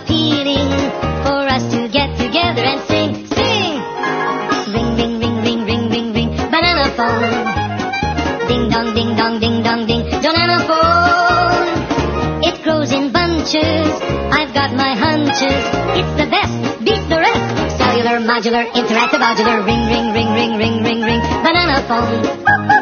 appealing for us to get together and sing, sing. Ring, ring, ring, ring, ring, ring, ring, banana phone. Ding dong, ding dong, ding dong, ding, banana phone. It grows in bunches, I've got my hunches. It's the best, beat the rest. Cellular, modular, interactive, modular. Ring, ring, ring, ring, ring, ring, ring, banana phone.